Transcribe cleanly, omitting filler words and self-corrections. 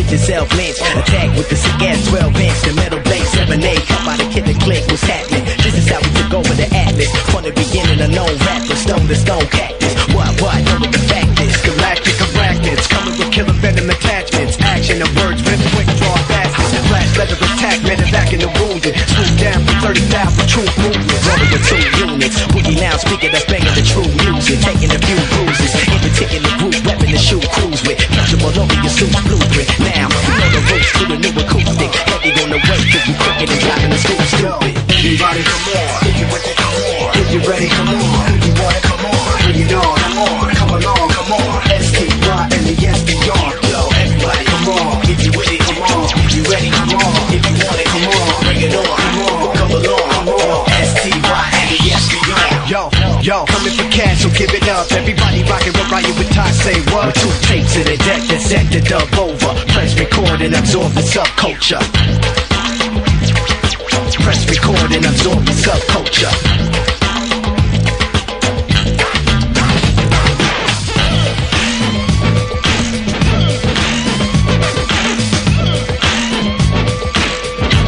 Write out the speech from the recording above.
the self-lynch. Attack with the sick ass 12 inch, the metal bass 7-8. Come by the kid and click, what's happening? This is how we took over the atlas. From the beginning, a known rapper, stone to stone cactus. What, know what the fact is? Galactic arachnids, coming with killer venom attachments. Action of words, rip quick, draw fastest. Flash leather attack, back in the wounded. Swoop down for 30,000 true movements. Rolling with 2 units. Woogie now speaking, that's banging the true music. Taking a few bruises. In particular group, weapon to shoot crews with. Comfortable over your suit's blueprint. Now, you know the roots to the new acoustic. Heavy on the way, cause you crooked and driving the school stupid. Everybody come on, if you with it, come on. If you ready, come on. If you want it, come on. Bring it on, come on. Come along, come on. STY-N-E-S-T-R. Yo, everybody come on. If you with it, come on. If you ready, come on. If you want it, come on. Bring it on, come on. Come along, come on. STY-N-E-S-T-R. Yo, coming for cash, so give it up. Everybody rockin', we're riding with Ty, say what? With 2 tapes in the deck, that's set the dub over. Press record and absorb the subculture. Press record and absorb the subculture.